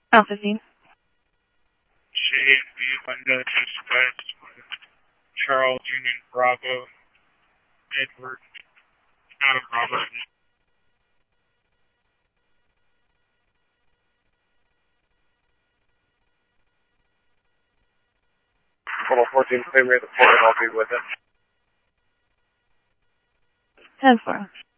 Alpha 15. Shade B, Linda, West, Charles, Union, Bravo, Edward, Adam, Robert. Total 14, same rate of 4, and I'll be with it. 10-4.